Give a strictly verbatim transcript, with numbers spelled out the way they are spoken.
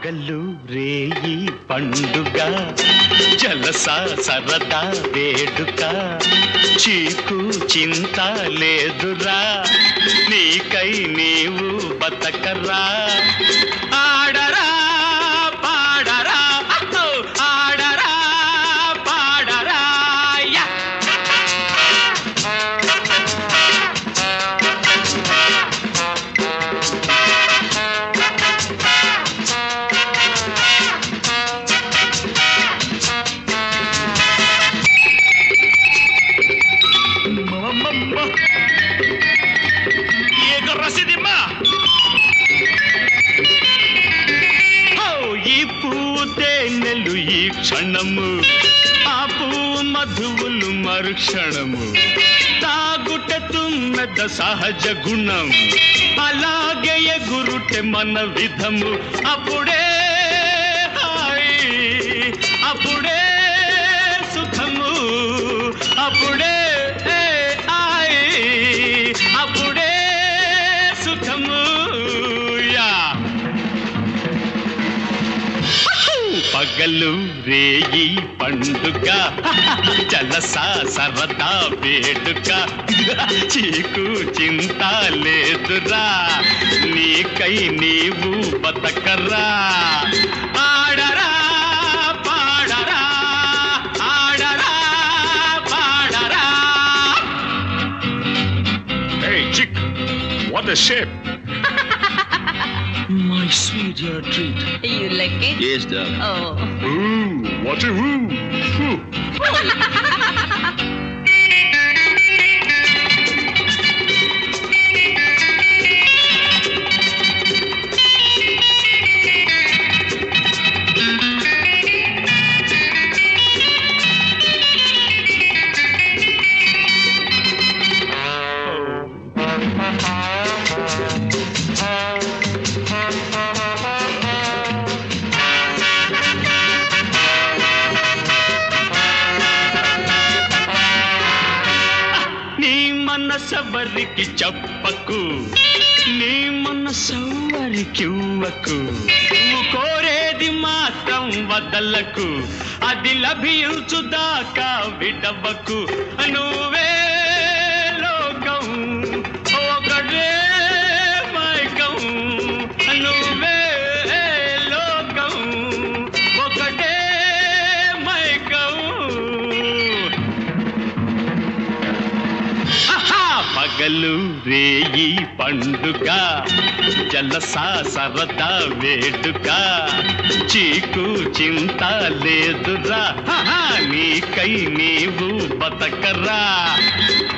పగలు రేయి పండుగ జలసా సరదా వేడుక చీకు చింత లేదురా నీకై నీవు బతకరా ఆడరా పాడరా ఆడరా పాడరా యా ఈ పూతేనెలు ఈ క్షణము ఆపు మధువులు మరుక్షణము తాగుట తుమ్మెద సహజ గుణం అలాగే ఎగురుటే మన విధము అప్పుడే హాయి అప్పుడే సుఖము అప్పుడే ఆయి అప్పుడే సుఖము యా పగలు రేయి పండుగ జలసా సరదా వేడుక చీకు చింత లేదురా నీకై నీవు బతకరా ఆడరా పాడరా ఆడరా పాడరా. Hey, chick, what a shape! My sweet dear treat. You like it? Yes, darling. Oh. Ooh, what a woo! Whew. మనసెవరికి చెప్పకు నీ మనసెవరికి ఇవ్వకు నువ్వు కోరేది మాత్రం వదలకు అది లభించుదాకా విడవకు నువ్వే లోకం ఒకటే మైకం నువ్వే లోకం ఒకటే మైకం. పగలు రేయి పండుగ జలసా సరదా వేడుక చీకు చింత లేదురా నీకై నీవు బతకరా